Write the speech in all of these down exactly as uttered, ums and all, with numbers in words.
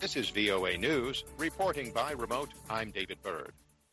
This is V O A News. Reporting by remote, I'm David Byrd.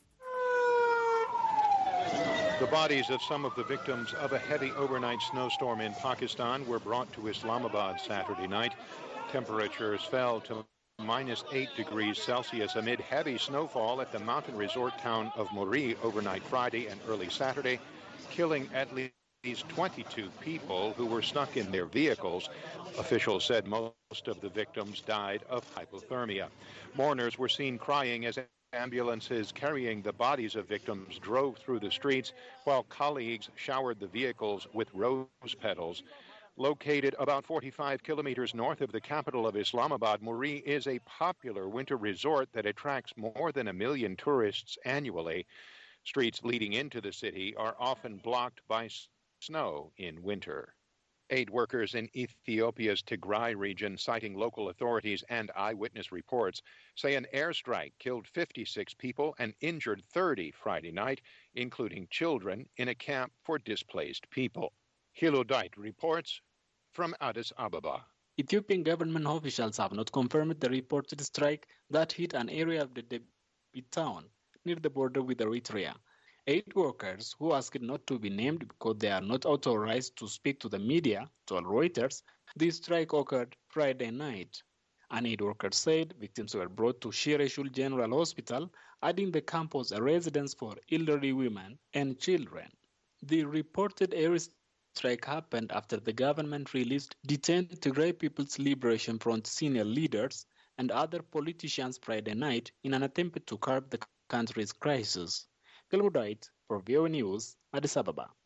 The bodies of some of the victims of a heavy overnight snowstorm in Pakistan were brought to Islamabad Saturday night. Temperatures fell to minus eight degrees Celsius amid heavy snowfall at the mountain resort town of Muri overnight Friday and early Saturday, killing at least twenty-two people who were stuck in their vehicles. Officials said most of the victims died of hypothermia. Mourners were seen crying as ambulances carrying the bodies of victims drove through the streets, while colleagues showered the vehicles with rose petals. Located about forty-five kilometers north of the capital of Islamabad, Muri is a popular winter resort that attracts more than a million tourists annually. Streets leading into the city are often blocked by snow in winter. Aid workers in Ethiopia's Tigray region, citing local authorities and eyewitness reports, say an airstrike killed fifty-six people and injured thirty Friday night, including children, in a camp for displaced people. Hilodite reports from Addis Ababa. Ethiopian government officials have not confirmed the reported strike that hit an area of the Debit town near the border with Eritrea. Aid workers who asked not to be named because they are not authorized to speak to the media told Reuters the strike occurred Friday night. An aid worker said victims were brought to Shireshul General Hospital, adding the camp was a residence for elderly women and children. The reported air strike happened after the government released detained Tigray People's Liberation Front senior leaders and other politicians Friday night in an attempt to curb the country's crisis. Hilodite for V O A News, Addis Ababa.